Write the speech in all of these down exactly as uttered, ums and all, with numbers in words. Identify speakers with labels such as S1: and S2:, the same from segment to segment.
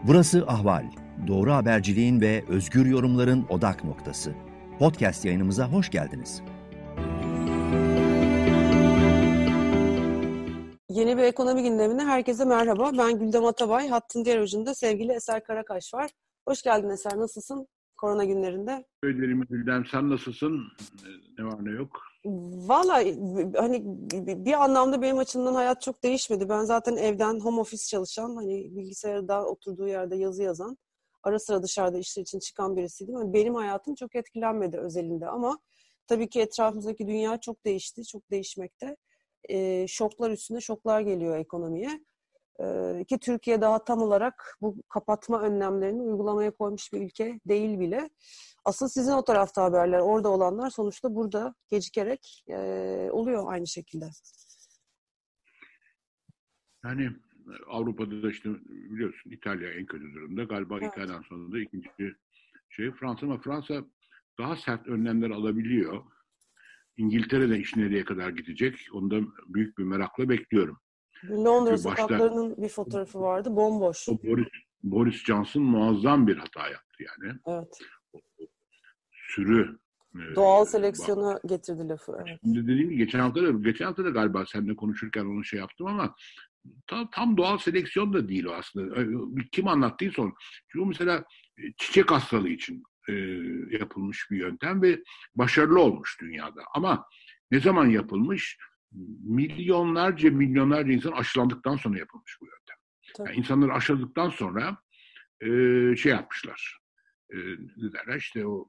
S1: Burası Ahval. Doğru haberciliğin ve özgür yorumların odak noktası. Podcast yayınımıza hoş geldiniz.
S2: Yeni bir ekonomi gündemine herkese merhaba. Ben Güldem Atabay. Hattın diğer ucunda sevgili Eser Karakaş var. Hoş geldin Eser. Nasılsın korona günlerinde?
S3: Söylerim Güldem. Sen nasılsın? Ne var ne yok?
S2: Vallahi hani bir anlamda benim açımdan hayat çok değişmedi. Ben zaten evden home office çalışan, hani bilgisayarda oturduğu yerde yazı yazan, ara sıra dışarıda işler için çıkan birisiydim. Yani benim hayatım çok etkilenmedi özelinde ama tabii ki etrafımızdaki dünya çok değişti, çok değişmekte. E, şoklar üstüne şoklar geliyor ekonomiye. E, ki Türkiye daha tam olarak bu kapatma önlemlerini uygulamaya koymuş bir ülke değil bile. Asıl sizin o tarafta haberler, orada olanlar sonuçta burada gecikerek e, oluyor aynı şekilde.
S3: Yani Avrupa'da da işte biliyorsun İtalya en kötü durumda. Galiba evet. İtalya'dan sonra da ikinci şey Fransa, ama Fransa daha sert önlemler alabiliyor. İngiltere'de iş nereye kadar gidecek? Onu da büyük bir merakla bekliyorum.
S2: Londra sokaklarının başta, bir fotoğrafı vardı, bomboş.
S3: Boris, Boris Johnson muazzam bir hata yaptı yani.
S2: Evet.
S3: Sürü.
S2: Doğal seleksiyona bak, getirdi lafı. Evet.
S3: Şimdi dediğim gibi geçen hafta da, geçen hafta da galiba seninle konuşurken onu şey yaptım ama tam, tam doğal seleksiyon da değil o aslında. Kim anlattıysa onu. Çünkü mesela çiçek hastalığı için e, yapılmış bir yöntem ve başarılı olmuş dünyada. Ama ne zaman yapılmış? Milyonlarca milyonlarca insan aşılandıktan sonra yapılmış bu yöntem. Yani insanları aşıladıktan sonra e, şey yapmışlar. E, ne derler işte o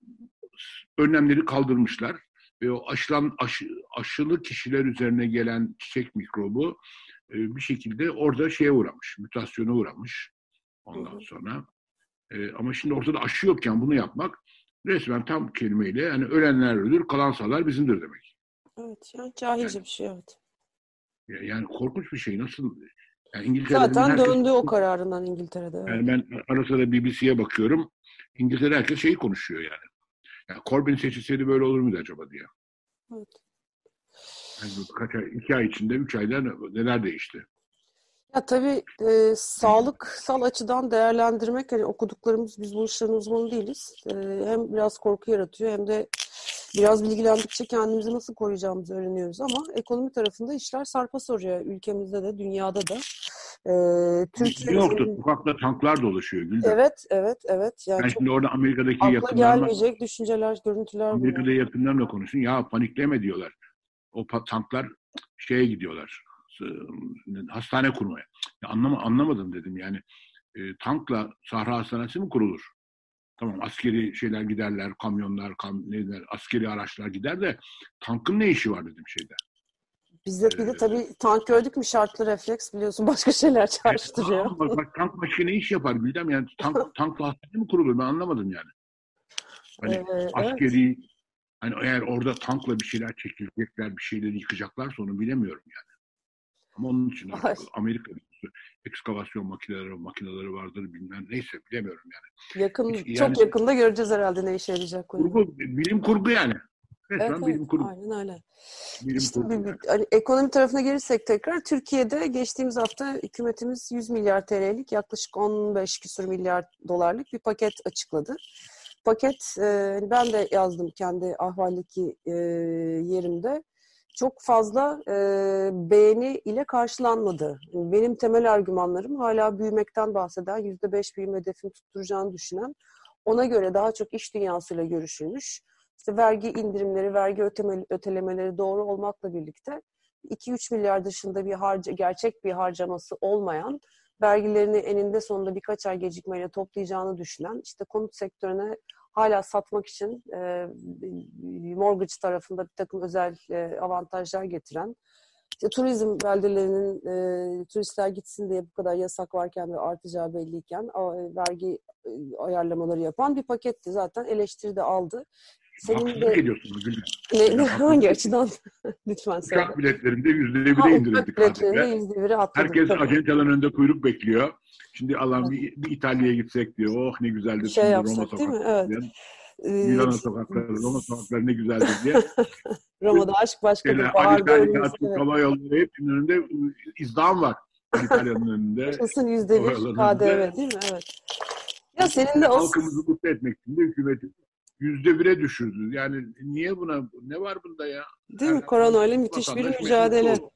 S3: önlemleri kaldırmışlar ve o aşılan aşı, aşılı kişiler üzerine gelen çiçek mikrobu e, bir şekilde orada şeye uğramış, mutasyona uğramış ondan hı hı. sonra. E, ama şimdi ortada aşı yokken bunu yapmak resmen tam kelimeyle yani ölenler ölür, kalan sağlar bizimdir demek.
S2: Evet, yani cahilce yani, bir şey evet.
S3: Yani korkunç bir şey. Nasıl? Yani İngiltere'de
S2: zaten
S3: herkes,
S2: döndü o kararından İngiltere'de. Evet.
S3: Yani ben ara sıra B B C'ye bakıyorum. İngiltere'de herkes şeyi konuşuyor yani. Yani Corbyn seçilseydi böyle olur muydu acaba diye.
S2: Evet.
S3: Yani kaç ay, iki ay içinde, üç ayda neler değişti?
S2: Ya tabii e, sağlıksal açıdan değerlendirmek, hani okuduklarımız, biz bu işlerin uzmanı değiliz. E, hem biraz korku yaratıyor hem de biraz bilgilendikçe kendimizi nasıl koruyacağımızı öğreniyoruz ama ekonomi tarafında işler sarpa sarıyor. Ülkemizde de, dünyada da.
S3: Ee, Türkiye New York'ta sokakta tanklar dolaşıyor Gülden.
S2: Evet, evet, evet. Yani
S3: ben şimdi orada Amerika'daki
S2: akla
S3: yakınlarla,
S2: gelmeyecek düşünceler, görüntüler
S3: Amerika'da
S2: bunlar.
S3: yakınlarla konuşun. Ya panikleme diyorlar. O tanklar şeye gidiyorlar. Hastane kurmaya. Ya anlama, anlamadım dedim yani. E, tankla Sahra Hastanesi mi kurulur? Tamam, askeri şeyler giderler, kamyonlar, kam, neler, askeri araçlar gider de tankın ne işi var dedim şeyde.
S2: Bizde bir de ee, tabii tank gördük mü şartlı refleks biliyorsun başka şeyler çağrıştırıyor.
S3: Evet, bak, bak, tank başka ne iş yapar Gülden? Yani tank, tankla hastane mi kurulur? Ben anlamadım yani. Hani ee, askeri, evet. Hani eğer orada tankla bir şeyler çekilecekler, bir şeyleri yıkacaklarsa onu bilemiyorum yani. Ama onun için Amerika'da ekskavasyon makineleri, makineleri vardır bilmem neyse bilemiyorum yani.
S2: Yakın,
S3: Hiç,
S2: çok
S3: yani,
S2: yakında göreceğiz herhalde ne işe yarayacak.
S3: Kurgu, bilim kurgu yani. Resmen
S2: evet,
S3: bilim kurgu.
S2: aynen öyle.
S3: Bilim
S2: işte
S3: kurgu yani.
S2: Hani ekonomi tarafına gelirsek tekrar, Türkiye'de geçtiğimiz hafta hükümetimiz yüz milyar T L'lik yaklaşık on beş küsur milyar dolarlık bir paket açıkladı. Paket, e, ben de yazdım kendi ahvaldeki e, yerimde. Çok fazla e, beğeni ile karşılanmadı. Benim temel argümanlarım hala büyümekten bahseden, yüzde beş büyüme hedefini tutturacağını düşünen, ona göre daha çok iş dünyasıyla görüşülmüş, İşte vergi indirimleri, vergi öteme, ötelemeleri doğru olmakla birlikte iki üç milyar dışında bir harca, gerçek bir harcaması olmayan, vergilerini eninde sonunda birkaç ay gecikmeyle toplayacağını düşünen, işte konut sektörüne hala satmak için e, mortgage tarafında bir takım özel e, avantajlar getiren, işte turizm beldelerinin e, turistler gitsin diye bu kadar yasak varken ve artacağı belliyken a, vergi e, ayarlamaları yapan bir paketti. Zaten eleştiri de aldı.
S3: Senin haksızlık de... ediyorsunuz Gülden.
S2: Ne, ne, hangi açıdan? Lütfen söyle.
S3: Uçak biletlerinde yüzde bire indirildi.
S2: Uçak biletlerinde yüzde bire atladık.
S3: Herkes acenteların önünde kuyruk bekliyor. Şimdi Allah'ım bir, bir İtalya'ya gitsek diyor. Oh ne güzeldir.
S2: Şey
S3: şimdi
S2: yapsak
S3: Roma
S2: değil mi? Evet.
S3: Milano sokakları, Roma sokakları ne güzeldir diye.
S2: Roma'da aşk başkadır.
S3: Şeyler,
S2: Baharda
S3: Ali
S2: ölümüz.
S3: Türk Hava Yolları hepsinin önünde izdiham var. İtalya'nın önünde.
S2: Yaşasın yüzde bir K D V değil mi? Evet. Ya senin de o...
S3: Halkımızı mutlu etmek için de hükümeti yüzde bire düşürdü. Yani niye buna, ne var bunda ya?
S2: Değil mi? Koronayla müthiş bir mücadele.
S3: Oldu.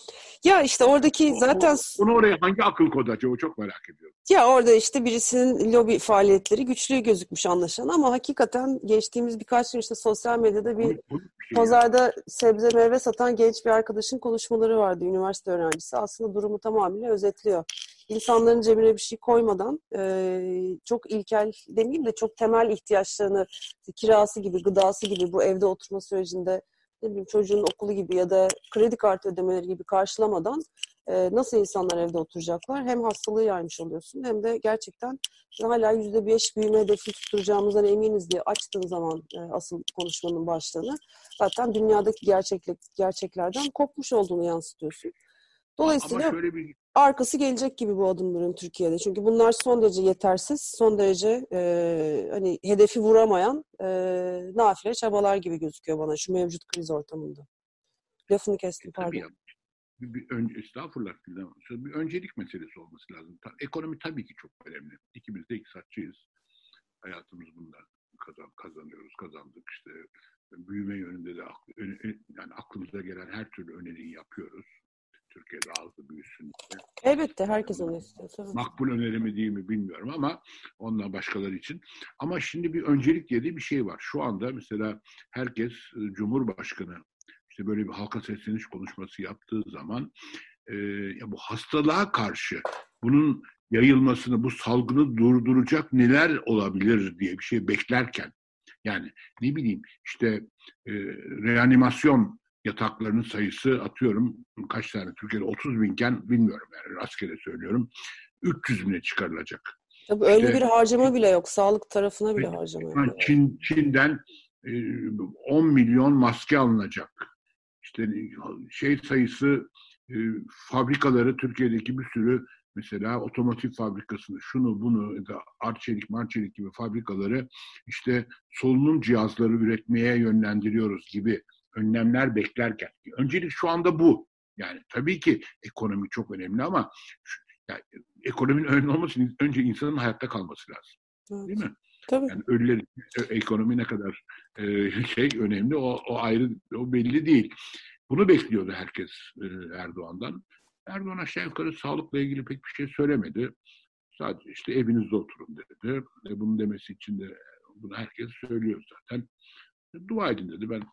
S2: Ya işte oradaki zaten...
S3: Onu oraya hangi akıl kodu acaba? Çok merak ediyorum.
S2: Ya orada işte birisinin lobi faaliyetleri güçlü gözükmüş anlaşılan ama hakikaten geçtiğimiz birkaç gün işte sosyal medyada bir şey pazarda yani. Sebze meyve satan genç bir arkadaşın konuşmaları vardı, üniversite öğrencisi. Aslında durumu tamamıyla özetliyor. İnsanların cebine bir şey koymadan e, çok ilkel demeyeyim de çok temel ihtiyaçlarını, kirası gibi, gıdası gibi bu evde oturma sürecinde ne bileyim çocuğun okulu gibi ya da kredi kartı ödemeleri gibi karşılamadan e, nasıl insanlar evde oturacaklar? Hem hastalığı yaymış oluyorsun hem de gerçekten hala yüzde beş büyüme hedefi tutturacağımızdan eminiz diye açtığın zaman e, asıl konuşmanın başlığını zaten dünyadaki gerçeklik, gerçeklerden kopmuş olduğunu yansıtıyorsun. Dolayısıyla bir... arkası gelecek gibi bu adımların Türkiye'de. Çünkü bunlar son derece yetersiz, son derece e, hani hedefi vuramayan e, nafile çabalar gibi gözüküyor bana şu mevcut kriz ortamında. Lafını kestim, pardon.
S3: Tabii ya. Bir, bir önce, estağfurullah. Bir öncelik meselesi olması lazım. Ekonomi tabii ki çok önemli. İkimiz de iktisatçıyız. Hayatımız bundan kazan, kazanıyoruz, kazandık. İşte büyüme yönünde de yani aklımıza gelen her türlü öneriyi yapıyoruz. Türkiye'de ağzı büyüsün diye.
S2: Elbette herkes onu istiyor. Tabii.
S3: Makbul öneri mi değil mi bilmiyorum ama ondan başkaları için. Ama şimdi bir öncelik diye bir şey var. Şu anda mesela herkes Cumhurbaşkanı işte böyle bir halka sesleniş konuşması yaptığı zaman e, ya bu hastalığa karşı bunun yayılmasını, bu salgını durduracak neler olabilir diye bir şey beklerken yani ne bileyim işte e, reanimasyon yataklarının sayısı atıyorum kaç tane Türkiye'de otuz binken bilmiyorum yani rastgele söylüyorum üç yüz bine çıkarılacak.
S2: Tabii öyle işte, bir harcama bile yok. Sağlık tarafına bile harcama yok.
S3: Çin, Çin'den e, on milyon maske alınacak. İşte şey sayısı e, fabrikaları Türkiye'deki bir sürü mesela otomotiv fabrikasını şunu bunu ya da Arçelik, Marçelik gibi fabrikaları işte solunum cihazları üretmeye yönlendiriyoruz gibi önlemler beklerken. Öncelik şu anda bu. Yani tabii ki ekonomi çok önemli ama şu, yani, ekonominin önemli olması için önce insanın hayatta kalması lazım. Evet. Değil mi?
S2: Tabii.
S3: Yani ölüler ekonomi ne kadar e, şey önemli o, o ayrı o belli değil. Bunu bekliyordu herkes e, Erdoğan'dan. Erdoğan aşağı yukarı sağlıkla ilgili pek bir şey söylemedi. Sadece işte evinizde oturun dedi. E, bunu demesi için de bunu herkes söylüyor zaten. Dua edin dedi. Ben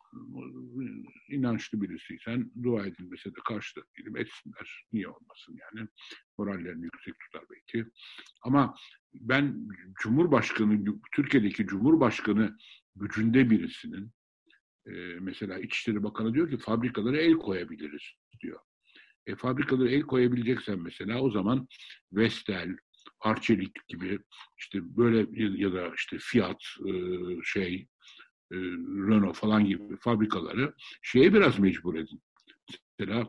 S3: inançlı birisiysen dua edilmese de karşılık değilim. Etsinler. Niye olmasın yani. Morallerini yüksek tutar belki. Ama ben Cumhurbaşkanı, Türkiye'deki Cumhurbaşkanı gücünde birisinin e, mesela İçişleri Bakanı diyor ki fabrikalara el koyabiliriz diyor. E, fabrikalara el koyabileceksen mesela o zaman Vestel, Arçelik gibi işte böyle ya da işte Fiat e, şey Renault falan gibi fabrikaları şeye biraz mecbur edin. Mesela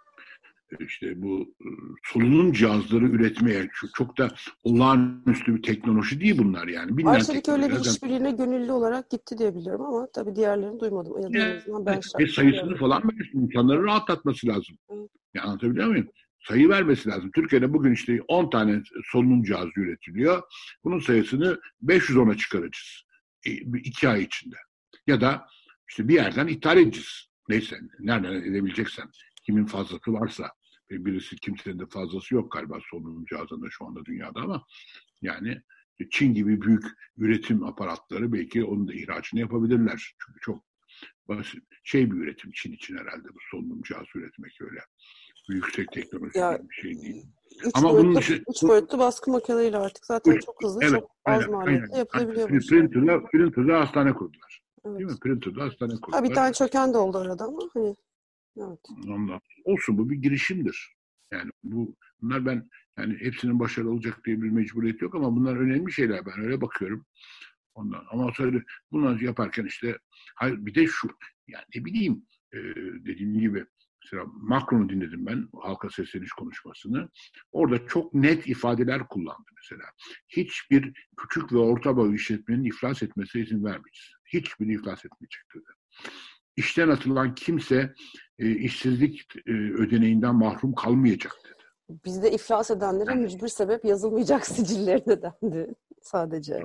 S3: işte bu solunum cihazları üretmeye çok, çok da olağanüstü bir teknoloji değil bunlar yani.
S2: Arçelik öyle bir işbirliğine gönüllü olarak gitti diye biliyorum ama tabii diğerlerini duymadım. Ya da yani, ben
S3: ve sayısını falan insanları rahatlatması lazım. Evet. Yani anlatabiliyor muyum? Sayı vermesi lazım. Türkiye'de bugün işte on tane solunum cihazı üretiliyor. Bunun sayısını beş yüz ona çıkaracağız. iki ay içinde. Ya da işte bir yerden ithal edeceğiz. Neyse, nereden edebileceksen. Kimin fazlası varsa. Birisi kimsenin de fazlası yok galiba solunum cihazında şu anda dünyada ama yani Çin gibi büyük üretim aparatları belki onun da ihracını yapabilirler. Çünkü çok basit, şey bir üretim Çin için herhalde bu solunum cihazı üretmek öyle. Yüksek teknoloji ya, bir şey değil.
S2: Üç Ama boyutlu, bunun dışı, üç boyutlu baskı makineleriyle artık zaten üç, çok hızlı, evet, çok az aynen, maliyetle aynen. yapılabiliyor.
S3: Yani, printer'da, printer'da hastane kurdular. Evet. Değil mi? Printer'da hastane kurdular.
S2: Ha, bir tane çöken de oldu arada ama hani evet.
S3: Ondan. Olsun bu bir girişimdir. Yani bu bunlar ben yani hepsinin başarılı olacak diye bir mecburiyet yok ama bunlar önemli şeyler. Ben öyle bakıyorum. Ondan. Ama söyle bunları yaparken işte hayır bir de şu yani ne bileyim e, dediğim gibi mesela Macron'u dinledim ben halka sesleniş konuşmasını. Orada çok net ifadeler kullandı mesela. Hiçbir küçük ve orta boy işletmenin iflas etmesine izin vermeyeceğiz. Hiçbiri iflas etmeyecek dedi. İşten atılan kimse e, işsizlik e, ödeneğinden mahrum kalmayacak dedi.
S2: Bizde iflas edenlere mücbir sebep yazılmayacak sicillerine dendi sadece.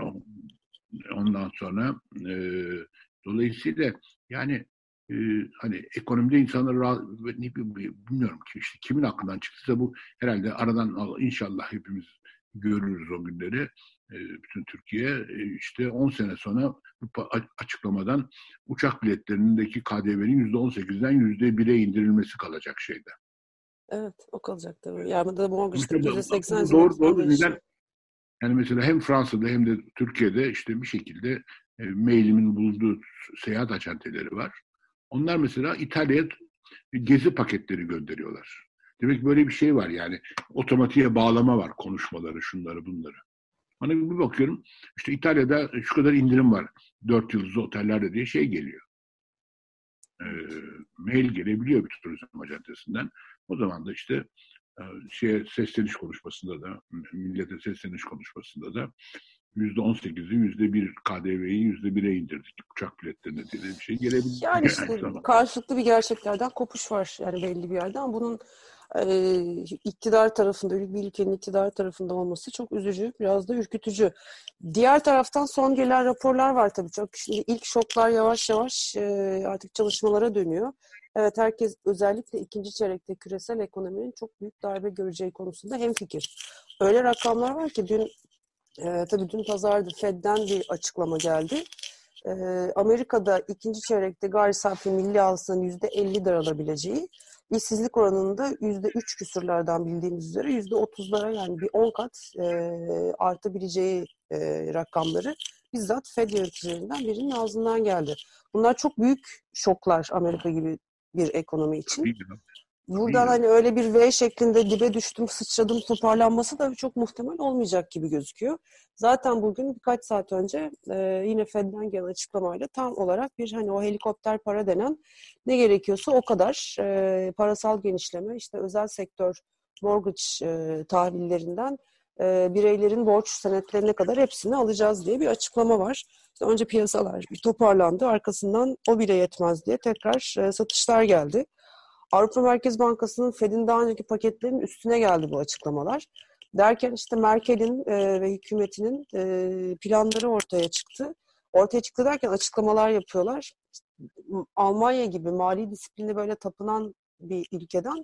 S3: Ondan sonra e, dolayısıyla yani e, hani ekonomide insanlar rahat- ne bilmiyorum ki işte kimin aklından çıktıysa bu herhalde aradan inşallah hepimiz görürüz o günleri. E, bütün Türkiye e, işte on sene sonra bu açıklamadan uçak biletlerindeki K D V'nin yüzde on sekizden yüzde bire indirilmesi kalacak şeyde.
S2: Evet, o kalacak tabii. Yani da mortgage'daki
S3: İşte
S2: yüzde seksen
S3: bu doğru doğru
S2: değişiyor.
S3: neden yani mesela hem Fransa'da hem de Türkiye'de işte bir şekilde e, mailimin bulunduğu seyahat acenteleri var. Onlar mesela İtalya'ya gezi paketleri gönderiyorlar. Demek böyle bir şey var yani. Otomatiğe bağlama var konuşmaları, şunları bunları. Bana bir bakıyorum işte İtalya'da şu kadar indirim var. Dört yıldızlı otellerde diye şey geliyor. E, mail gelebiliyor bir turizm acentesinden. O zaman da işte şeye sesleniş konuşmasında da millete sesleniş konuşmasında da yüzde on sekizi yüzde bir K D V'yi yüzde bire indirdik uçak biletlerine diye bir şey gelebilir.
S2: Yani işte karşılıklı bir gerçeklerden kopuş var yani belli bir yerden. Bunun e, iktidar tarafında, bir ülkenin iktidar tarafında olması çok üzücü, biraz da ürkütücü. Diğer taraftan son gelen raporlar var tabii çok. Şimdi ilk şoklar yavaş yavaş e, artık çalışmalara dönüyor. Evet, herkes özellikle ikinci çeyrekte küresel ekonominin çok büyük darbe göreceği konusunda hemfikir. Öyle rakamlar var ki dün e, tabii dün pazardı Fed'den bir açıklama geldi. E, Amerika'da ikinci çeyrekte gayri safi milli hasılanın yüzde elli daralabileceği, işsizlik oranında yüzde üç küsurlardan bildiğimiz üzere yüzde otuzlara yani bir on kat e, artabileceği e, rakamları bizzat Fed yöneticilerinden birinin ağzından geldi. Bunlar çok büyük şoklar Amerika gibi bir ekonomi için. Buradan hani öyle bir V şeklinde dibe düştüm, sıçradım toparlanması da çok muhtemel olmayacak gibi gözüküyor. Zaten bugün birkaç saat önce e, yine Fed'den gelen açıklamayla tam olarak bir hani o helikopter para denen ne gerekiyorsa o kadar e, parasal genişleme, işte özel sektör mortgage e, tahvillerinden e, bireylerin borç senetlerine kadar hepsini alacağız diye bir açıklama var. İşte önce piyasalar bir toparlandı, arkasından o bile yetmez diye tekrar e, satışlar geldi. Avrupa Merkez Bankası'nın Fed'in daha önceki paketlerinin üstüne geldi bu açıklamalar. Derken işte Merkel'in e, ve hükümetinin e, planları ortaya çıktı. Ortaya çıktı derken açıklamalar yapıyorlar. Almanya gibi mali disipline böyle tapınan bir ülkeden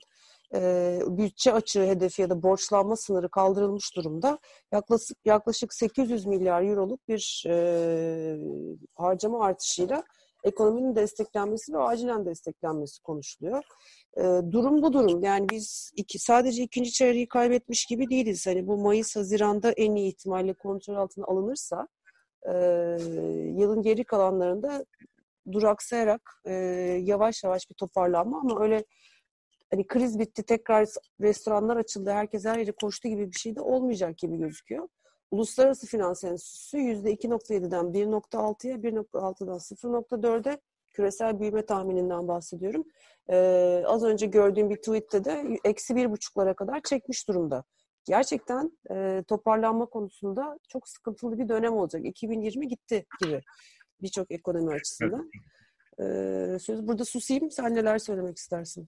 S2: e, bütçe açığı hedefi ya da borçlanma sınırı kaldırılmış durumda. Yaklaşık, yaklaşık sekiz yüz milyar euroluk bir e, harcama artışıyla ekonominin desteklenmesi ve acilen desteklenmesi konuşuluyor. E, durum bu durum. Yani biz iki, sadece ikinci çeyreği kaybetmiş gibi değiliz. Hani bu Mayıs-Haziran'da en iyi ihtimalle kontrol altına alınırsa e, yılın geri kalanlarında duraksayarak e, yavaş yavaş bir toparlanma ama öyle hani kriz bitti, tekrar restoranlar açıldı, herkes her yere koştu gibi bir şey de olmayacak gibi gözüküyor. Uluslararası Finans Enstitüsü yüzde iki nokta yediden bir nokta altıya, bir nokta altıdan sıfır nokta dörde küresel büyüme tahmininden bahsediyorum. Ee, az önce gördüğüm bir tweette de eksi bir buçuklara kadar çekmiş durumda. Gerçekten e, toparlanma konusunda çok sıkıntılı bir dönem olacak. iki bin yirmi gitti gibi birçok ekonomi açısından. Ee, söz burada susayım. Sen neler söylemek istersin?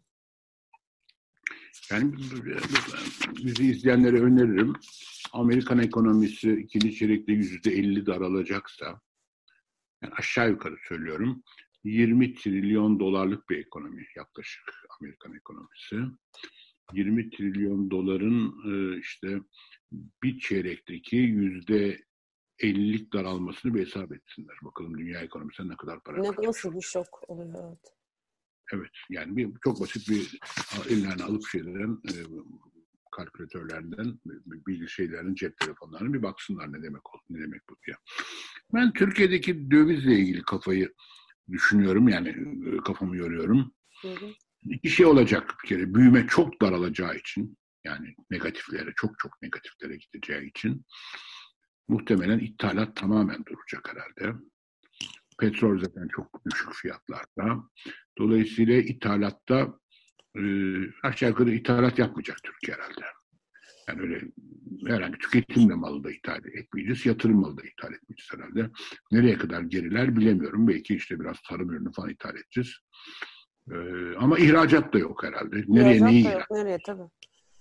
S3: Yani bizi izleyenlere öneririm. Amerikan ekonomisi ikinci çeyrekte yüzde elli daralacaksa, yani aşağı yukarı söylüyorum, yirmi trilyon dolarlık bir ekonomi yaklaşık Amerikan ekonomisi. yirmi trilyon doların işte bir çeyrekteki yüzde ellilik daralmasını bir hesap etsinler. Bakalım dünya ekonomisine ne kadar para
S2: ne, nasıl bir şok oluyor? Evet.
S3: Evet, yani bir, çok basit bir ellerine alıp şeylerin e, kalkülatörlerinden, bilgi şeylerin, cep telefonlarına bir baksınlar ne demek oldu, ne demek bu diye. Ben Türkiye'deki dövizle ilgili kafayı düşünüyorum, yani e, kafamı yoruyorum. Hı hı. İki şey olacak bir kere, büyüme çok daralacağı için, yani negatiflere, çok çok negatiflere gideceği için muhtemelen ithalat tamamen duracak herhalde. Petrol zaten çok düşük fiyatlarda. Dolayısıyla ithalatta e, aşağı yukarı ithalat yapmayacak Türkiye herhalde. Yani öyle herhangi tüketimle malı da ithal etmeyeceğiz, yatırım malı da ithal etmeyeceğiz herhalde. Nereye kadar geriler bilemiyorum. Belki işte biraz tarım ürünü falan ithal edeceğiz. E, ama ihracat da yok herhalde. Nereye
S2: ihracat
S3: neyi
S2: da yok, nereye tabii.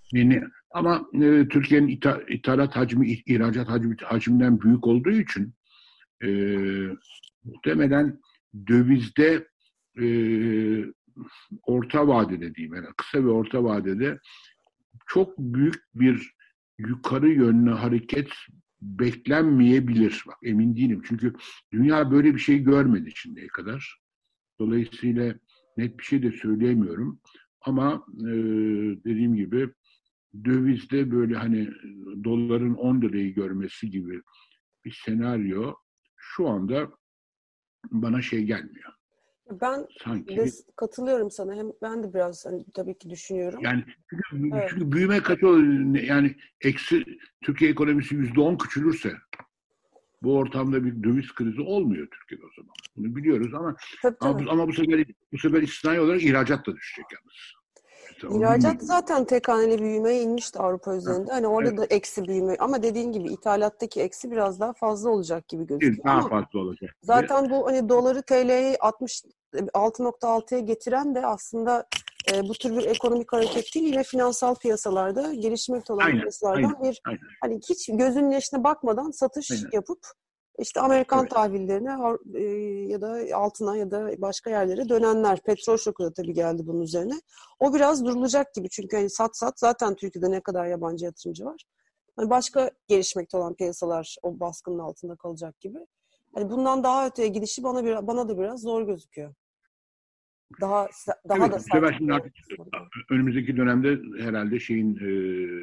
S3: Yani, ama e, Türkiye'nin ita, ithalat hacmi, ihracat hacmi, hacminden büyük olduğu için e, muhtemelen dövizde e, orta vadede diyeyim, yani kısa ve orta vadede çok büyük bir yukarı yönlü hareket beklenmeyebilir. Bak, emin değilim. Çünkü dünya böyle bir şey görmedi şimdiye kadar. Dolayısıyla net bir şey de söyleyemiyorum. Ama e, dediğim gibi dövizde böyle hani doların on lirayı görmesi gibi bir senaryo şu anda bana şey gelmiyor.
S2: Ben
S3: Sanki
S2: de katılıyorum sana. Hem ben de biraz hani, tabii ki düşünüyorum.
S3: yani çünkü,
S2: Evet.
S3: çünkü büyüme kaçı olur? Yani eksi Türkiye ekonomisi yüzde on küçülürse bu ortamda bir döviz krizi olmuyor Türkiye'de o zaman. Bunu biliyoruz ama
S2: Tabii,
S3: ama
S2: tabii.
S3: bu, ama bu sefer bu sefer istisnai olarak ihracat da düşecek yalnız. İşte onu
S2: İhracat
S3: bilmiyorum.
S2: zaten tek haneli büyümeye inmişti Avrupa üzerinde. Hani orada
S3: Evet,
S2: da eksi büyüme ama dediğin gibi ithalattaki eksi biraz daha fazla olacak gibi
S3: bir
S2: gözüküyor
S3: daha
S2: ama
S3: fazla olacak gibi.
S2: zaten bu hani doları T L'yi altmış altı nokta altıya getiren de aslında e, bu tür bir ekonomik hareket değil, yine finansal piyasalarda gelişmekte olan
S3: Aynen, aynen,
S2: piyasalardan bir
S3: aynen,
S2: hani hiç gözünün yaşına bakmadan satış
S3: aynen.
S2: yapıp işte Amerikan
S3: Evet.
S2: tahvillerine e, ya da altına ya da başka yerlere dönenler. Petrol şoku da tabii geldi bunun üzerine. O biraz durulacak gibi çünkü hani sat sat zaten Türkiye'de ne kadar yabancı yatırımcı var. Hani başka gelişmekte olan piyasalar o baskının altında kalacak gibi. Hani bundan daha öteye gidişi bana bir, bana da biraz zor gözüküyor. Daha daha
S3: Evet,
S2: da
S3: bu sefer
S2: sert.
S3: şimdi artık önümüzdeki dönemde herhalde şeyin e,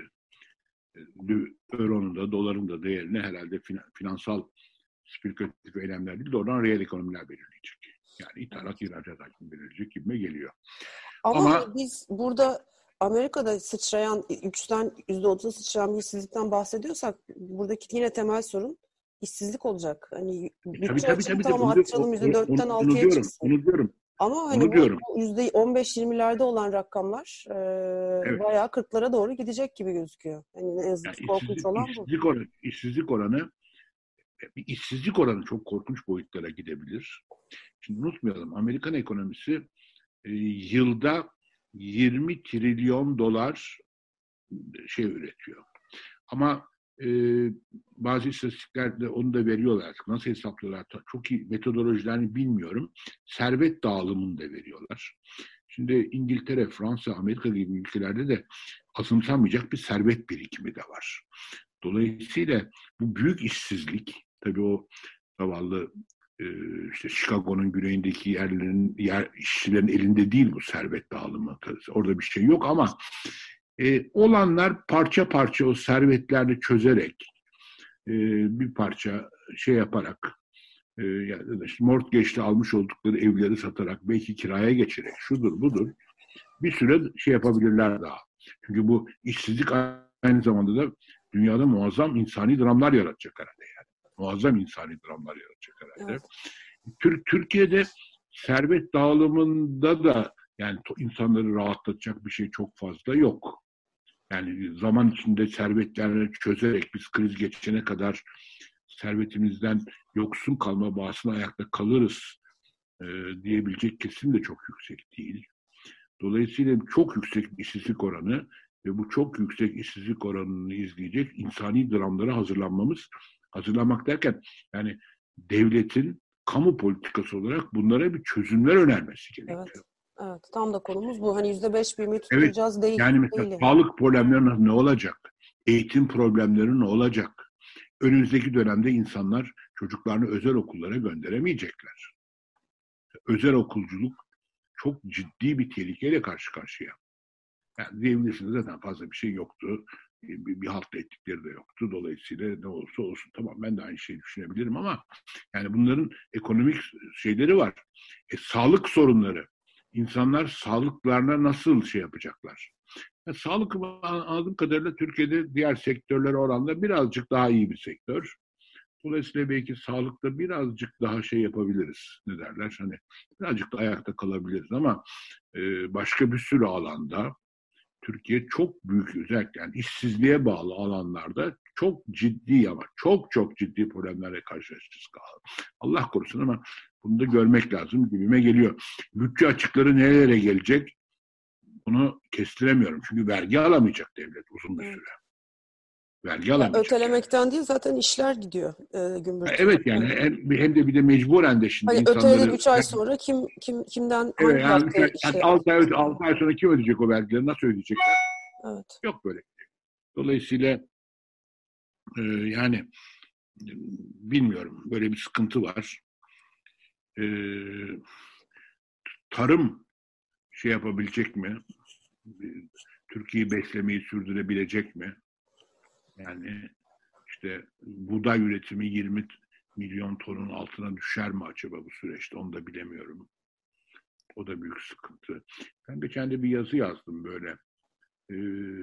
S3: euronun da doların da değerini herhalde finansal spekülatif eylemler değil, doğrudan reel ekonomiler belirleyecek. Yani ithalat, ihracat hacmi belirleyecek gibime geliyor.
S2: Ama
S3: Ama
S2: hani biz burada Amerika'da sıçrayan, üçten yüzde otuza sıçrayan bir işsizlikten bahsediyorsak buradaki yine temel sorun işsizlik olacak. Hani
S3: tabii
S2: bütçe
S3: tabii
S2: açığını
S3: tabii tabii
S2: tamam
S3: onu,
S2: arttıralım yüzde
S3: onu,
S2: dörtten
S3: onu
S2: altıya
S3: diyorum,
S2: çıksın.
S3: onu diyorum,
S2: Ama hani
S3: onu
S2: bu
S3: diyorum.
S2: yüzde on beş yirmilerde olan rakamlar e,
S3: Evet.
S2: bayağı kırklara doğru gidecek gibi gözüküyor. Hani en
S3: Yani
S2: azından korkunç
S3: işsizlik,
S2: olan bu.
S3: işsizlik oranı, işsizlik oranı, bir işsizlik oranı çok korkunç boyutlara gidebilir. Şimdi unutmayalım, Amerikan ekonomisi e, yılda yirmi trilyon dolar şey üretiyor. Ama e, bazı istatistiklerde onu da veriyorlar. Nasıl hesaplıyorlar? Çok iyi metodolojilerini bilmiyorum. Servet dağılımını da veriyorlar. Şimdi İngiltere, Fransa, Amerika gibi ülkelerde de azımsanmayacak bir servet birikimi de var. Dolayısıyla bu büyük işsizlik, tabii o zavallı e, işte Chicago'nun güneyindeki yerlerin, yer işçilerin elinde değil bu servet dağılımı. Orada bir şey yok ama e, olanlar parça parça o servetlerini çözerek e, bir parça şey yaparak e, yani işte mortgage'de almış oldukları evleri satarak belki kiraya geçerek şudur budur bir süre şey yapabilirler daha. Çünkü bu işsizlik aynı zamanda da dünyada muazzam insani dramlar yaratacak herhalde yani. Muazzam insani dramlar yaratacak herhalde.
S2: Evet.
S3: Tür- Türkiye'de servet dağılımında da yani insanları rahatlatacak bir şey çok fazla yok. Yani zaman içinde servetlerini çözerek biz kriz geçene kadar servetimizden yoksun kalma bağısına ayakta kalırız e, diyebilecek kesim de çok yüksek değil. Dolayısıyla çok yüksek işsizlik oranı ve bu çok yüksek işsizlik oranını izleyecek insani dramlara hazırlanmamız, hazırlanmak derken yani devletin kamu politikası olarak bunlara bir çözümler önermesi gerekiyor.
S2: Evet. Evet. Tam da konumuz bu. Hani yüzde beş büyümeyi
S3: Evet,
S2: tutturacağız değil.
S3: yani mesela
S2: Değil yani.
S3: sağlık problemleri ne olacak? Eğitim problemleri ne olacak? Önümüzdeki dönemde insanlar çocuklarını özel okullara gönderemeyecekler. Özel okulculuk çok ciddi bir tehlikeyle karşı karşıya. Yani diyebilirsiniz zaten fazla bir şey yoktu. Bir, bir halt ettikleri de yoktu. Dolayısıyla ne olursa olsun tamam ben de aynı şeyi düşünebilirim ama yani bunların ekonomik şeyleri var. E, sağlık sorunları. İnsanlar sağlıklarına nasıl şey yapacaklar? Yani sağlık anladığım kadarıyla Türkiye'de diğer sektörlere oranla birazcık daha iyi bir sektör. Dolayısıyla belki sağlıkta birazcık daha şey yapabiliriz. Ne derler? Hani birazcık da ayakta kalabiliriz ama e, başka bir sürü alanda Türkiye çok büyük özellikle yani işsizliğe bağlı alanlarda çok ciddi ama çok çok ciddi problemlerle karşılaşacağız. Allah korusun ama bunu da görmek lazım gibime geliyor. Bütçe açıkları nerelere gelecek? bunu kestiremiyorum. Çünkü vergi alamayacak devlet uzun bir süre. Vergi alamayacak.
S2: Ötelemekten
S3: yani.
S2: değil, zaten işler gidiyor e, gümbürtüye.
S3: Evet yani hem, hem de bir de mecburen de şimdi
S2: hani
S3: insanları...
S2: öteledi üç ay sonra kim kim kimden hangi
S3: evet, yani
S2: yaptığı işte.
S3: altı ay, altı ay sonra kim ödeyecek o vergileri? Nasıl ödeyecekler?
S2: Evet.
S3: Yok böyle. Dolayısıyla e, yani bilmiyorum. Böyle bir sıkıntı var. E, tarım şey yapabilecek mi? Türkiye'yi beslemeyi sürdürebilecek mi? Yani işte buğday üretimi yirmi milyon tonun altına düşer mi acaba bu süreçte? Onu da bilemiyorum. O da büyük sıkıntı. Ben de kendi bir yazı yazdım böyle. Ee,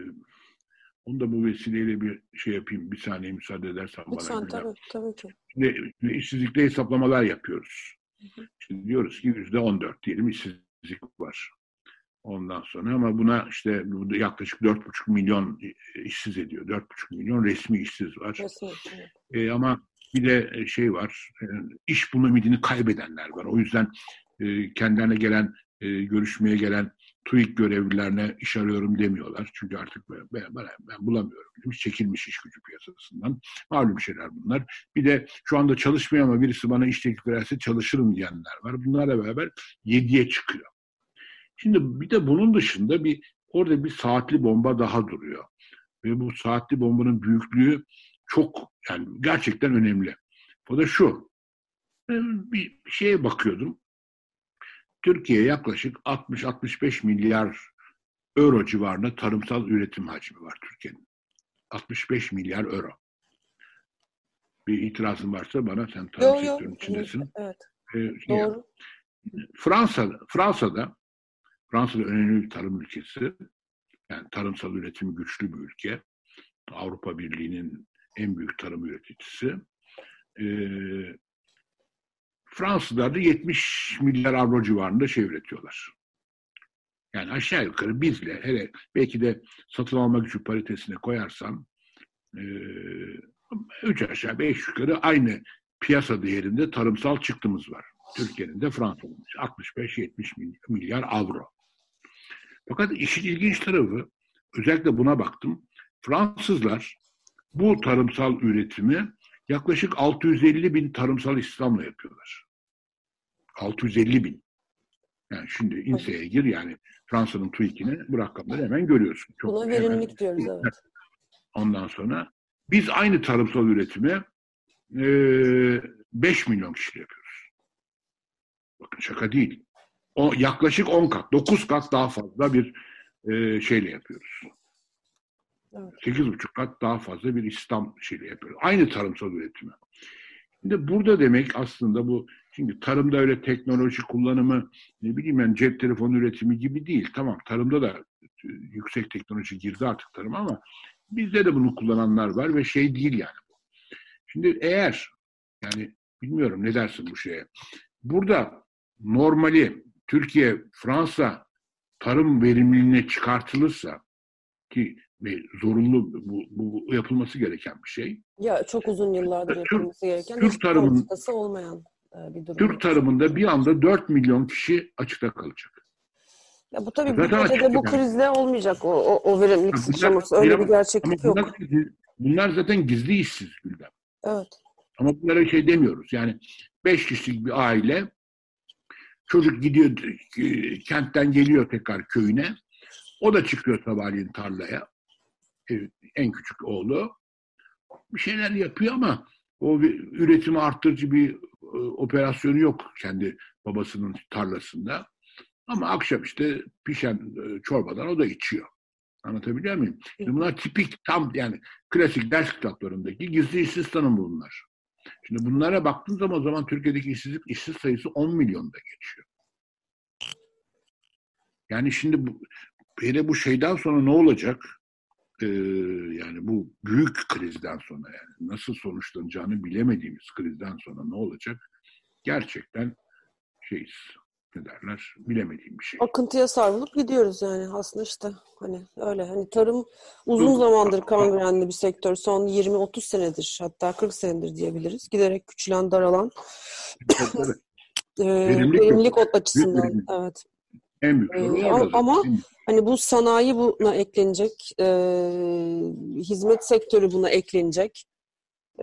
S3: onu da bu vesileyle bir şey yapayım. Bir saniye müsaade edersen bana.
S2: Lütfen, tabii, tabii ki.
S3: Şimdi işsizlikte hesaplamalar yapıyoruz. Şimdi diyoruz ki yüzde on dört diyelim işsizlik var. Ondan sonra ama buna işte yaklaşık dört buçuk milyon işsiz ediyor. dört buçuk milyon resmi işsiz var.
S2: Resmi, evet.
S3: E, ama bir de şey var, e, iş bulma ümidini kaybedenler var. O yüzden e, kendilerine gelen, e, görüşmeye gelen TÜİK görevlilerine iş arıyorum demiyorlar. Çünkü artık ben, ben, ben bulamıyorum demiş. Çekilmiş iş gücü piyasasından. Malum şeyler bunlar. Bir de şu anda çalışmıyor ama birisi bana iş teklif ederse çalışırım diyenler var. Bunlarla beraber yediye çıkıyor. Şimdi bir de bunun dışında bir orada bir saatli bomba daha duruyor. Ve bu saatli bombanın büyüklüğü çok yani gerçekten önemli. O da şu. Bir şeye bakıyordum. Türkiye yaklaşık altmış altmış beş milyar euro civarında tarımsal üretim hacmi var Türkiye'nin. altmış beş milyar euro. Bir itirazın varsa bana, sen tarım yo, sektörünün yo. içindesin.
S2: Evet.
S3: Ee, şey
S2: Doğru.
S3: Fransa, Fransa'da Fransa'da önemli bir tarım ülkesi. Yani tarımsal üretimi güçlü bir ülke. Avrupa Birliği'nin en büyük tarım üreticisi. Ee, Fransızlar da yetmiş milyar avro civarında şey üretiyorlar. Yani aşağı yukarı bizle hele belki de satın alma gücü paritesine koyarsam e, üç aşağı beş yukarı aynı piyasa değerinde tarımsal çıktımız var. Türkiye'nin de Fransa'nın altmış beş yetmiş milyar avro. Fakat işin ilginç tarafı, özellikle buna baktım. Fransızlar bu tarımsal üretimi yaklaşık altı yüz elli bin tarımsal istihdamla yapıyorlar. altı yüz elli bin. Yani şimdi İNSEE'ye gir, yani Fransa'nın TÜİK'ine bu rakamları hemen görüyorsun. Çok
S2: buna verimlilik diyoruz, evet.
S3: Ondan sonra biz aynı tarımsal üretimi e, beş milyon kişiyle yapıyoruz. Bakın şaka değil. O yaklaşık on kat, dokuz kat daha fazla bir e, şeyle yapıyoruz. Evet. sekiz buçuk kat daha fazla bir istihdam şeyle yapıyoruz. Aynı tarımsal üretimi. Şimdi burada demek aslında bu, çünkü tarımda öyle teknoloji kullanımı, ne bileyim ben cep telefonu üretimi gibi değil. Tamam, tarımda da yüksek teknoloji girdi artık tarıma ama bizde de bunu kullananlar var ve şey değil yani bu. Şimdi eğer, yani bilmiyorum ne dersin bu şeye. Burada normali Türkiye, Fransa tarım verimliliğine çıkartılırsa, ki zorunlu bu, bu yapılması gereken bir şey.
S2: Ya çok uzun yıllardır yapılması gereken,
S3: Türk tarımın
S2: olmayan bir durum.
S3: Türk tarımında bir anda dört milyon kişi açıkta kalacak.
S2: Ya bu tabii bir gecede bu krizle olmayacak o, o, o verimlilik sıçraması. Öyle bir gerçeklik
S3: bunlar,
S2: yok.
S3: Bunlar zaten gizli işsiz Gülden.
S2: Evet.
S3: Ama bunlara şey demiyoruz. Yani beş kişilik bir aile, çocuk gidiyor kentten geliyor tekrar köyüne. O da çıkıyor sabahleyin tarlaya. En küçük oğlu. Bir şeyler yapıyor ama o bir üretimi arttırıcı bir e, operasyonu yok kendi babasının tarlasında. Ama akşam işte pişen e, çorbadan o da içiyor. Anlatabiliyor muyum? Şimdi bunlar tipik, tam yani klasik ders kitaplarındaki gizli işsiz tanımı bunlar. Şimdi bunlara baktığın zaman o zaman Türkiye'deki işsizlik, işsiz sayısı on milyonda geçiyor. Yani şimdi bu, hele bu şeyden sonra ne olacak? Ee, yani bu büyük krizden sonra, yani nasıl sonuçlanacağını bilemediğimiz krizden sonra ne olacak? Gerçekten şeyiz, ne derler, bilemediğim bir şey.
S2: Akıntıya savrulup gidiyoruz yani aslında işte hani öyle, hani tarım uzun zamandır kangrenli bir sektör, son yirmi otuz senedir, hatta kırk senedir diyebiliriz, giderek küçülen, daralan e, verimlilik, verimlilik açısından, verimlilik. Evet.
S3: En büyük sorun
S2: Ee,
S3: orada
S2: ama
S3: zaten.
S2: hani bu sanayi buna eklenecek, e, hizmet sektörü buna eklenecek, e,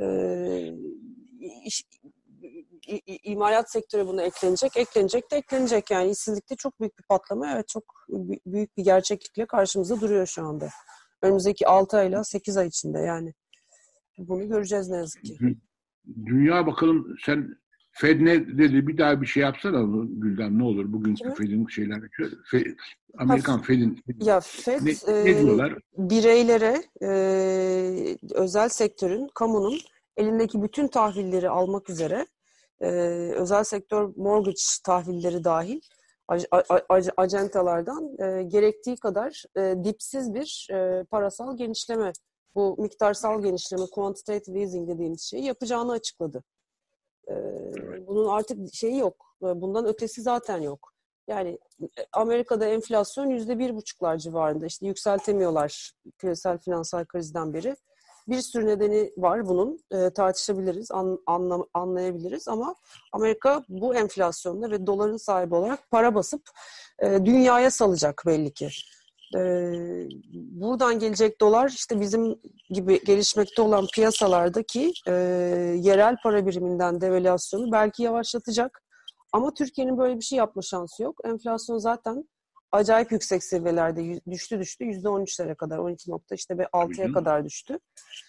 S2: iş, i- i- imalat sektörü buna eklenecek, eklenecek de eklenecek. Yani işsizlikte çok büyük bir patlama, evet çok bü- büyük bir gerçeklikle karşımızda duruyor şu anda. Önümüzdeki altı ayla sekiz ay içinde yani. Bunu göreceğiz ne yazık ki.
S3: Dünya bakalım sen Fed ne dedi bir daha bir şey yapsana Gülden ne olur bugünkü
S2: Kimin?
S3: Fed'in şeyler Fe-
S2: Ha,
S3: Amerikan Fed'in
S2: ya FED
S3: ne, ne
S2: e,
S3: diyorlar?
S2: bireylere, e, özel sektörün, kamunun elindeki bütün tahvilleri almak üzere, e, özel sektör mortgage tahvilleri dahil ac- a- a- acentalardan e, gerektiği kadar e, dipsiz bir e, parasal genişleme, bu miktarsal genişleme, quantitative easing dediğimiz şeyi yapacağını açıkladı. E, bunun artık şeyi yok. Bundan ötesi zaten yok. Yani Amerika'da enflasyon yüzde bir buçuklar civarında. İşte yükseltemiyorlar küresel finansal krizden beri. Bir sürü nedeni var bunun. E, tartışabiliriz, an, anla, anlayabiliriz ama Amerika bu enflasyonla ve doların sahibi olarak para basıp e, dünyaya salacak belli ki. E, buradan gelecek dolar işte bizim gibi gelişmekte olan piyasalardaki e, yerel para biriminden devalüasyonu belki yavaşlatacak. Ama Türkiye'nin böyle bir şey yapma şansı yok. Enflasyon zaten acayip yüksek seviyelerde düştü düştü. yüzde on üçlere kadar, on iki nokta işte altıya kadar düştü.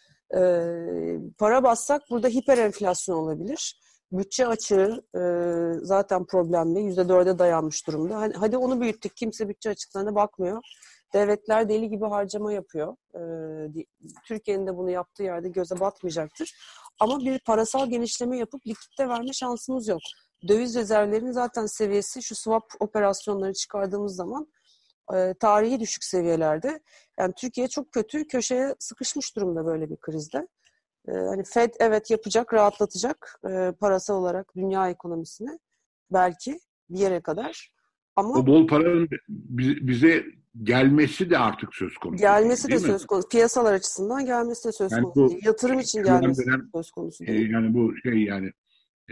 S2: Ee, para bassak burada hiper enflasyon olabilir. Bütçe açığı e, zaten problemli. yüzde dörde dayanmış durumda. Hani, hadi onu büyüttük. Kimse bütçe açıklarına bakmıyor. Devletler deli gibi harcama yapıyor. Ee, Türkiye'nin de bunu yaptığı yerde göze batmayacaktır. Ama bir parasal genişleme yapıp likitte verme şansımız yok. Döviz rezervlerinin zaten seviyesi şu swap operasyonları çıkardığımız zaman e, tarihi düşük seviyelerde. Yani Türkiye çok kötü köşeye sıkışmış durumda böyle bir krizde. E, hani Fed evet yapacak, rahatlatacak e, parasal olarak dünya ekonomisini belki bir yere kadar. Ama
S3: O bol paranın bize gelmesi de artık söz konusu değil,
S2: gelmesi de
S3: değil mi?
S2: söz konusu. Piyasalar açısından gelmesi de söz
S3: Yani
S2: konusu
S3: bu
S2: değil. Yatırım için
S3: şuradan
S2: gelmesi
S3: veren
S2: söz konusu
S3: e,
S2: değil.
S3: yani bu şey yani e,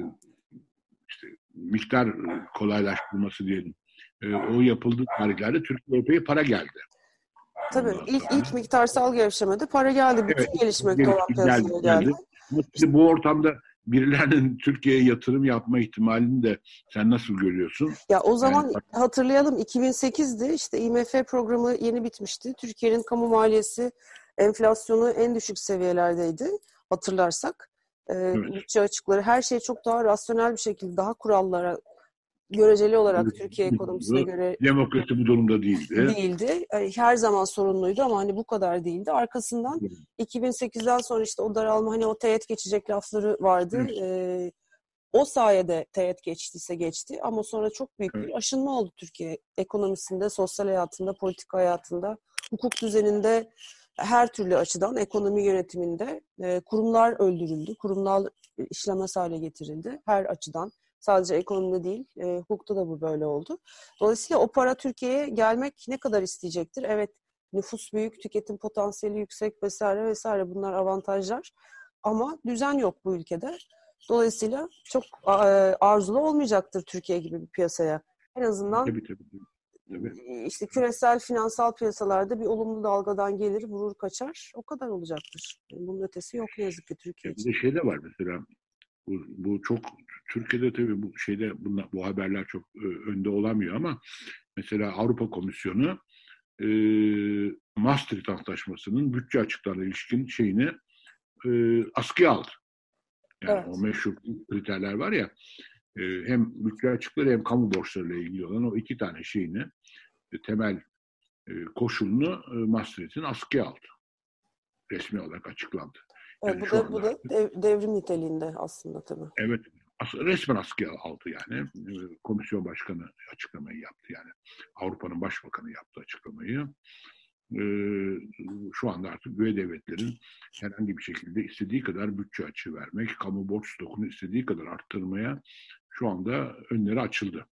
S3: işte miktar kolaylaştırılması diyelim. E, o yapıldığı tarihlerde Türkiye'ye para geldi.
S2: Tabii
S3: Ondan
S2: ilk,
S3: sonra.
S2: ilk miktarsal gevşemede para geldi.
S3: Evet,
S2: Bütün gelişmekte olan
S3: gelişti, geldi,
S2: piyasalara geldi.
S3: geldi. Ama şimdi bu ortamda birilerinin Türkiye'ye yatırım yapma ihtimalini de sen nasıl görüyorsun?
S2: Ya o
S3: Yani
S2: zaman hatırlayalım iki bin sekizde işte I M F programı yeni bitmişti. Türkiye'nin kamu maliyesi enflasyonu en düşük seviyelerdeydi hatırlarsak. Ee,
S3: evet.
S2: bütçe açıkları her şey çok daha rasyonel bir şekilde daha kurallara göreceli olarak Türkiye ekonomisine göre
S3: Demokrasi bu durumda değildi.
S2: değildi. Her zaman sorunluydu ama hani bu kadar değildi. Arkasından iki bin sekizden sonra işte o daralma hani o teğet geçecek lafları vardı.
S3: Evet.
S2: Ee, o sayede teğet geçtiyse geçti ama sonra çok büyük
S3: Evet.
S2: bir aşınma oldu Türkiye ekonomisinde, sosyal hayatında, politik hayatında, hukuk düzeninde, her türlü açıdan ekonomi yönetiminde e, kurumlar öldürüldü, kurumlar işlemez hale getirildi her açıdan. Sadece ekonomide değil, e, hukukta da bu böyle oldu. Dolayısıyla o para Türkiye'ye gelmek ne kadar isteyecektir? Evet, nüfus büyük, tüketim potansiyeli yüksek vesaire vesaire bunlar avantajlar. Ama düzen yok bu ülkede. Dolayısıyla çok e, arzulu olmayacaktır Türkiye gibi bir piyasaya. En azından
S3: Tabii tabii. Tabii.
S2: işte küresel finansal piyasalarda bir olumlu dalgadan gelir, vurur kaçar. O kadar olacaktır. Yani bunun ötesi yok ne yazık ki Türkiye
S3: Bir
S2: için.
S3: de şey de var mesela bu, bu çok Türkiye'de tabii bu şeyde bunlar, bu haberler çok e, önde olamıyor ama mesela Avrupa Komisyonu e, Maastricht Antlaşması'nın bütçe açıklarına ilişkin şeyini e, askıya aldı. Yani o
S2: Evet.
S3: meşhur kriterler var ya e, hem bütçe açıkları hem kamu borçlarıyla ilgili olan o iki tane şeyini e, temel e, koşulunu e, Maastricht'in askıya aldı. Resmi olarak açıklandı.
S2: Evet,
S3: Yani
S2: bu
S3: şu
S2: da
S3: anda
S2: bu da
S3: artık
S2: dev, devrim niteliğinde aslında tabii.
S3: evet resmen askıya aldı yani. Komisyon başkanı açıklamayı yaptı yani. Avrupa'nın başbakanı yaptı açıklamayı. Ee, şu anda artık üye devletlerin herhangi bir şekilde istediği kadar bütçe açığı vermek, kamu borç stokunu istediği kadar arttırmaya şu anda önleri açıldı.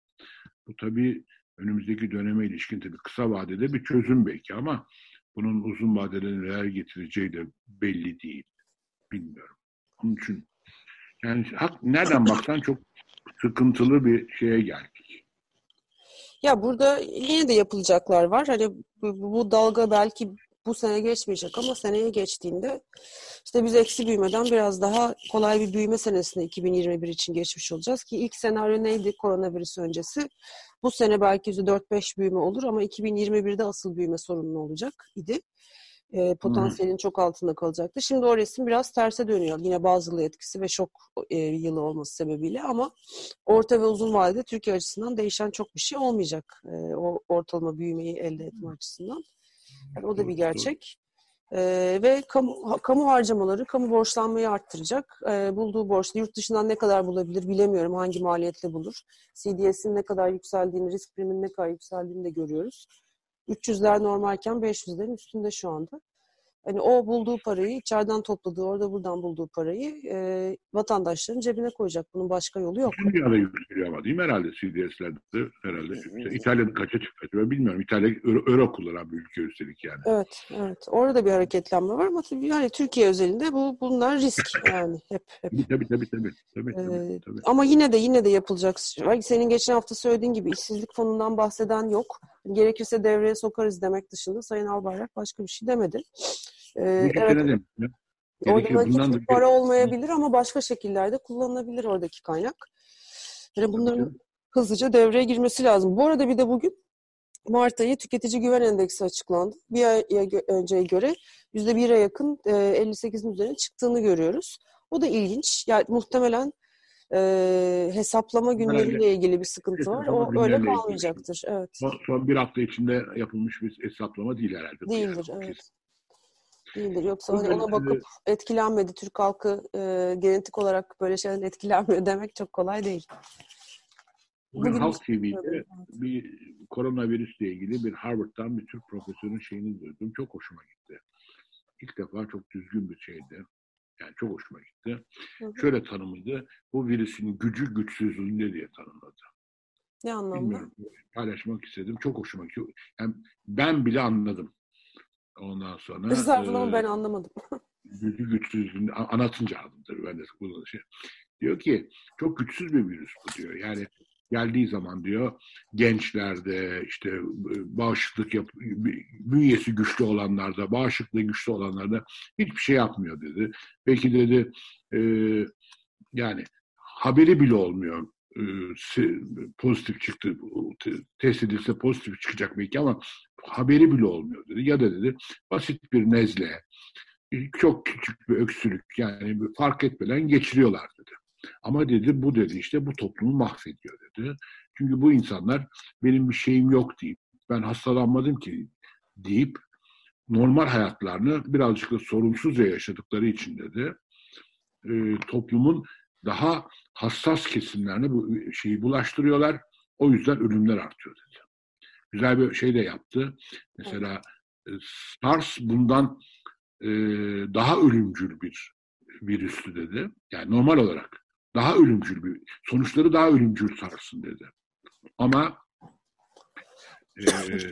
S3: Bu tabii önümüzdeki döneme ilişkin tabii kısa vadede bir çözüm belki ama bunun uzun vadede neler getireceği de belli değil. Bilmiyorum. Onun için yani nereden baksan çok sıkıntılı bir şeye geldik.
S2: Ya burada yine de yapılacaklar var. Hani bu, bu dalga belki bu sene geçmeyecek ama seneye geçtiğinde işte biz eksi büyümeden biraz daha kolay bir büyüme senesine iki bin yirmi bir için geçmiş olacağız ki ilk senaryo neydi koronavirüs öncesi? Bu sene belki yüzde dört beş büyüme olur ama iki bin yirmi birde asıl büyüme sorunlu olacak idi. E, potansiyelin çok altında kalacaktı. Şimdi o resim biraz terse dönüyor. Yine bazılı etkisi ve şok e, yılı olması sebebiyle ama orta ve uzun vadede Türkiye açısından değişen çok bir şey olmayacak. E, o ortalama büyümeyi elde etme açısından. Yani o da bir gerçek. E, ve kamu, kamu harcamaları, kamu borçlanmayı arttıracak. E, bulduğu borçlu yurt dışından ne kadar bulabilir bilemiyorum. Hangi maliyetle bulur. C D S'in ne kadar yükseldiğini, risk priminin ne kadar yükseldiğini de görüyoruz. üç yüzler normalken beş yüzlerin üstünde şu anda. Hani o bulduğu parayı, içeriden topladığı, orada buradan bulduğu parayı e, vatandaşların cebine koyacak. Bunun başka yolu yok.
S3: Dünyada yükseliyor ama değil mi herhalde C D S'lerde herhalde. İşte İtalya'nın kaça çıktı ben bilmiyorum. İtalya euro, euro kullanan bir ülke üstelik yani.
S2: Evet, evet. Orada bir hareketlenme var ama tabii yani Türkiye özelinde bu bunlar risk yani hep hep.
S3: Tabii tabii tabii. tabii,
S2: Ee,
S3: tabii, tabii.
S2: Ama yine de yine de yapılacak. Senin geçen hafta söylediğin gibi işsizlik fonundan bahseden yok. Gerekirse devreye sokarız demek dışında Sayın Albayrak başka bir şey demedi. Ee, evet.
S3: Dedim,
S2: orada nakit bir para olmayabilir ama başka şekillerde kullanılabilir oradaki kaynak. Yani bunların hızlıca devreye girmesi lazım. Bu arada bir de bugün Mart ayı tüketici güven endeksi açıklandı. Bir ay önceye göre yüzde bire yakın elli sekizin üzerine çıktığını görüyoruz. O da ilginç. Yani muhtemelen e, hesaplama günleriyle ilgili bir sıkıntı var. O öyle kalmayacaktır. Evet.
S3: Son, son bir hafta içinde yapılmış bir hesaplama değil herhalde.
S2: Değildir, yani. Evet. Değildir. Yoksa hani ona bakıp etkilenmedi. Türk halkı e, genetik olarak böyle şeyden etkilenmiyor demek çok kolay değil.
S3: Bugün, Bugün Halk T V'de bir koronavirüsle ilgili bir Harvard'dan bir Türk profesörün şeyini duydum. Çok hoşuma gitti. İlk defa çok düzgün bir şeydi. Yani çok hoşuma gitti. Hı hı. Şöyle tanımladı. Bu virüsün gücü güçsüzlüğünde diye tanımladı.
S2: Ne anlamda?
S3: Bilmiyorum. Paylaşmak istedim. Çok hoşuma gitti. Yani ben bile anladım. Ondan sonra...
S2: Estağfurullah e, ben anlamadım.
S3: gücü güçsüzlüğünde anlatınca anladım. Ben de bu şey. Diyor ki çok güçsüz bir virüs bu diyor. Yani geldiği zaman diyor gençlerde işte bağışıklık yap, bünyesi güçlü olanlarda, bağışıklığı güçlü olanlarda hiçbir şey yapmıyor dedi. Belki dedi e, yani haberi bile olmuyor. E, pozitif çıktı, test edilse pozitif çıkacak belki ama haberi bile olmuyor dedi. Ya da dedi basit bir nezle, çok küçük bir öksürük yani fark etmeden geçiriyorlar dedi. Ama dedi bu dedi işte bu toplumu mahvediyor dedi. Çünkü bu insanlar benim bir şeyim yok deyip ben hastalanmadım ki deyip normal hayatlarını birazcık da sorunsuzca yaşadıkları için dedi e, toplumun daha hassas kesimlerine bu şeyi bulaştırıyorlar. O yüzden ölümler artıyor dedi. Güzel bir şey de yaptı. Mesela SARS bundan e, daha ölümcül bir virüstü dedi. Yani normal olarak daha ölümcül bir, sonuçları daha ölümcül SARS'ın dedi. Ama e,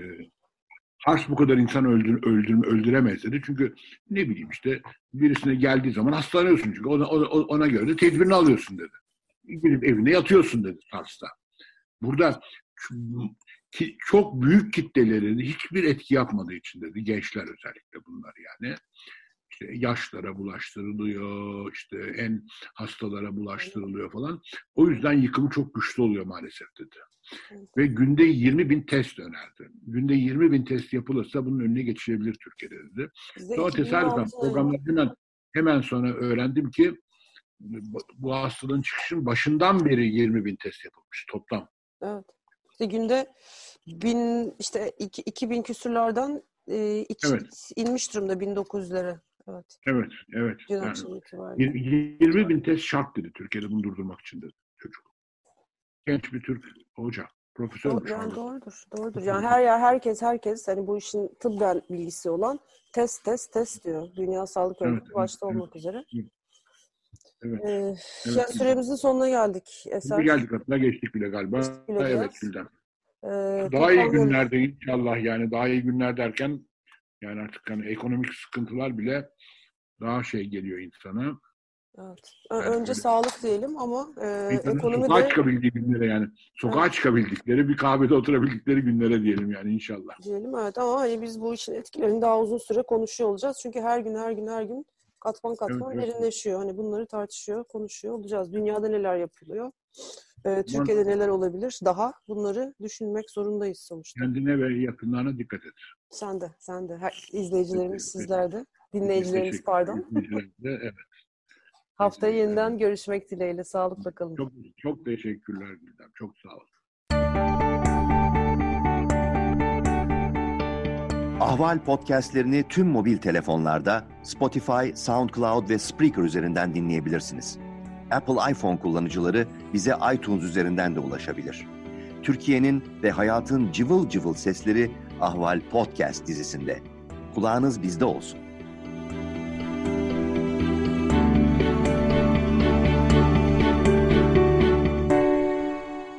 S3: SARS bu kadar insan öldür, öldür, öldüremez dedi. Çünkü ne bileyim işte virüsüne geldiği zaman hastalanıyorsun çünkü ona, ona, ona göre de tedbirini alıyorsun dedi. Gidip evine yatıyorsun dedi SARS'ta. Burada ki, çok büyük kitleleri hiçbir etki yapmadığı için dedi. Gençler özellikle bunlar yani. İşte yaşlara bulaştırılıyor, işte en hastalara bulaştırılıyor falan. O yüzden yıkımı çok güçlü oluyor maalesef dedi. Ve günde yirmi bin test önerdi. Günde yirmi bin test yapılırsa bunun önüne geçilebilir Türkiye'de dedi. Sonra tesadüfen programdan hemen, hemen sonra öğrendim ki bu hastalığın çıkışının başından beri yirmi bin test yapılmış toplam.
S2: Evet. İşte günde bin işte iki, iki bin küsürlerden e, iki, evet. inmiş durumda bin dokuz yüzlere. Evet.
S3: Evet, evet. Yani, yirmi bin test şart dedi Türkiye'de bunu durdurmak için dedi çocuk. Genç bir Türk hoca, profesör.
S2: Yani doğrudur, doğrudur. Yani her yer, herkes, herkes hani bu işin tıbben bilgisi olan test, test, test diyor. Dünya Sağlık Örgütü evet, başta evet, olmak evet. üzere.
S3: Evet.
S2: Ee,
S3: evet.
S2: Yani süremizin sonuna geldik. Eser.
S3: Şimdi geldik hatta geçtik bile galiba.
S2: Geçtik bile
S3: evet Gülden.
S2: Ee,
S3: daha iyi günlerde inşallah yani daha iyi günler derken yani artık hani ekonomik sıkıntılar bile daha şey geliyor insana.
S2: Evet. Önce
S3: öyle.
S2: Sağlık diyelim ama e, ekonomi
S3: sokağa
S2: de...
S3: çıkabildiği günlere yani. Sokağa evet. çıkabildikleri, bir kahvede oturabildikleri günlere diyelim yani inşallah.
S2: Diyelim evet ama hani biz bu işin etkilerini daha uzun süre konuşuyor olacağız. Çünkü her gün her gün her gün katman katman evet, derinleşiyor. Evet. Hani bunları tartışıyor, konuşuyor olacağız. Dünyada neler yapılıyor? Ee, Türkiye'de neler olabilir? Daha bunları düşünmek zorundayız sonuçta.
S3: Kendine ve yakınlarına dikkat et.
S2: Sen de, sen de. Her, izleyicilerimiz, sizler de. Dinleyicilerimiz pardon.
S3: Evet.
S2: Haftaya yeniden görüşmek dileğiyle. Sağlıkla kalın.
S3: Çok, çok teşekkürler Gülden. Çok sağ olun.
S1: Ahval podcastlerini tüm mobil telefonlarda Spotify, SoundCloud ve Spreaker üzerinden dinleyebilirsiniz. Apple iPhone kullanıcıları bize iTunes üzerinden de ulaşabilir. Türkiye'nin ve hayatın cıvıl cıvıl sesleri Ahval Podcast dizisinde. Kulağınız bizde olsun.